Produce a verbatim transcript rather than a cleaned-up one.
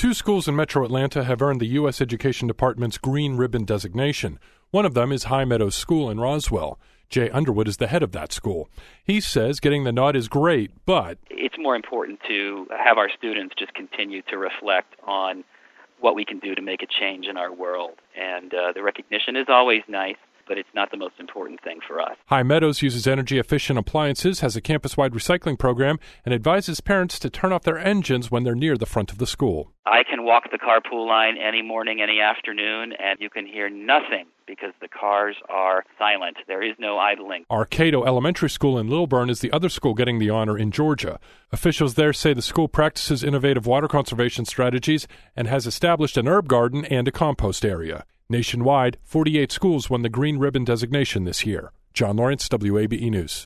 Two schools in Metro Atlanta have earned the U S Education Department's Green Ribbon designation. One of them is High Meadows School in Roswell. Jay Underwood is the head of that school. He says getting the nod is great, but it's more important to have our students just continue to reflect on what we can do to make a change in our world. And uh, the recognition is always nice, but it's not the most important thing for us. High Meadows uses energy-efficient appliances, has a campus-wide recycling program, and advises parents to turn off their engines when they're near the front of the school. I can walk the carpool line any morning, any afternoon, and you can hear nothing because the cars are silent. There is no idling. Arcado Elementary School in Lilburn is the other school getting the honor in Georgia. Officials there say the school practices innovative water conservation strategies and has established an herb garden and a compost area. Nationwide, forty-eight schools won the Green Ribbon designation this year. John Lawrence, W A B E News.